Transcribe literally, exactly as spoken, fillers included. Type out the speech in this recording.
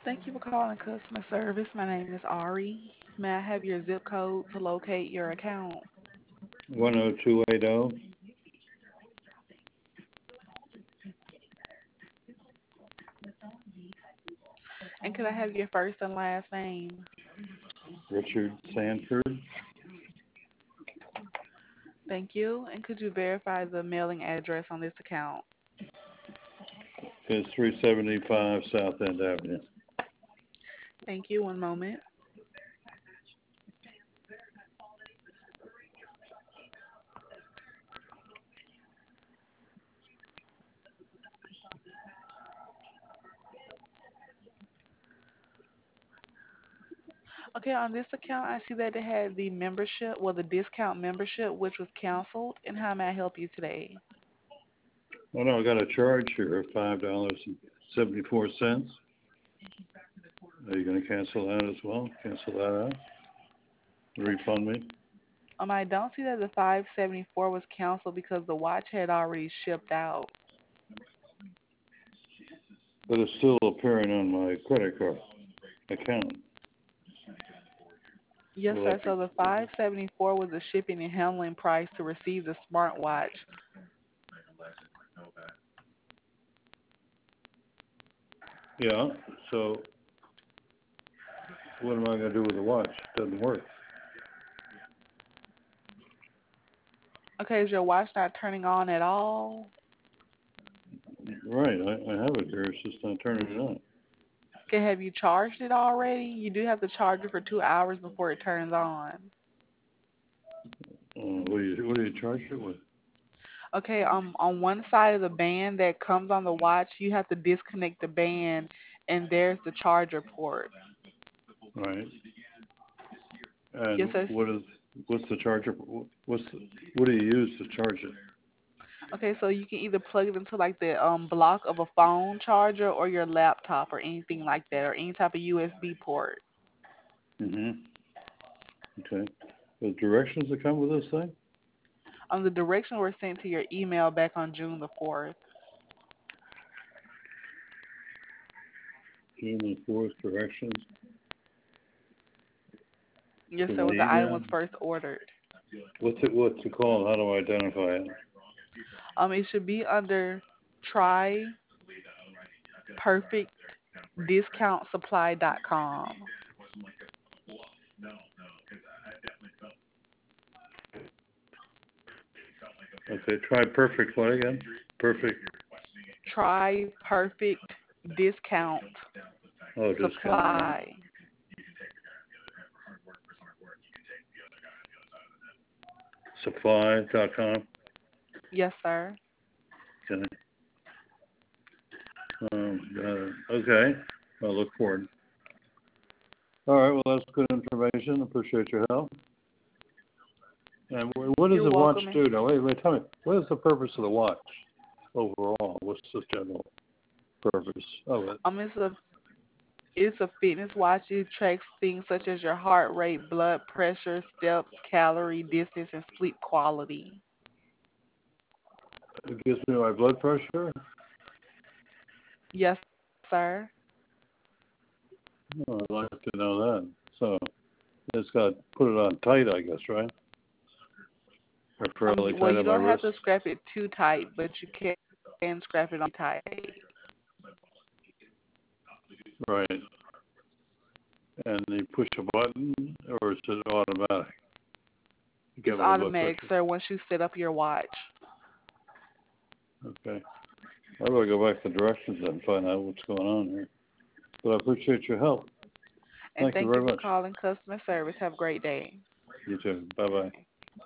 Thank you for calling customer service. My name is Ari. May I have your zip code to locate your account? one oh two eight oh. And could I have your first and last name? Richard Sanford. Thank you. And could you verify the mailing address on this account? It's three seventy-five South End Avenue. Thank you. One moment. Okay, on this account, I see that it had the membership, well, the discount membership, which was canceled. And how may I help you today? Oh no, I got a charge here of five dollars and seventy-four cents. Are you going to cancel that as well? Cancel that out? Refund me? Um, I don't see that the five seventy-four was canceled because the watch had already shipped out. But it's still appearing on my credit card account. Yes, Will sir. that be? So the five seventy-four was the shipping and handling price to receive the smartwatch. Yeah. So what am I going to do with the watch? It doesn't work. Okay, is your watch not turning on at all? Right. I, I have it here. It's just not turning it on. Okay, have you charged it already? You do have to charge it for two hours before it turns on. Uh, what do you what do you charge it with? Okay, um, on one side of the band that comes on the watch, you have to disconnect the band, and there's the charger port. Right. Yes, And sir. what is what's the charger? What's the, what do you use to charge it? Okay, so you can either plug it into like the um block of a phone charger or your laptop or anything like that, or any type of U S B port. Mhm. Okay. The directions that come with this thing? Um, the directions were sent to your email back on June the fourth. June the fourth directions Yes, to sir, my when the item email. was first ordered. What's it what's it called? How do I identify it? Um, it should be under try perfect discount supply dot com. Okay. Try perfect what again? Perfect. Try perfect discount Oh, discount. Right. supply. Supply dot com. Yes, sir. Okay. Um, uh, okay. I'll look forward. All right. Well, that's good information. Appreciate your help. And what does You're the watch welcome. do now? Wait, wait, tell me. What is the purpose of the watch overall? What's the general purpose of it? Um, it's a it's a fitness watch. It tracks things such as your heart rate, blood pressure, steps, calorie, distance, and sleep quality. It gives me my blood pressure. Yes, sir. Oh, I'd like to know that. So it's got put it on tight, I guess, right? Or Um, fairly well, tight you on my don't have wrist. to scrap it too tight, but you can scrap it on tight. Right. And you push a button, or is it automatic? You It's get my blood automatic, pressure. sir, once you set up your watch. Okay. I better go back to directions and find out what's going on here. But I appreciate your help. And Thank you thank you very for much. calling customer service. Have a great day. You too. Bye bye.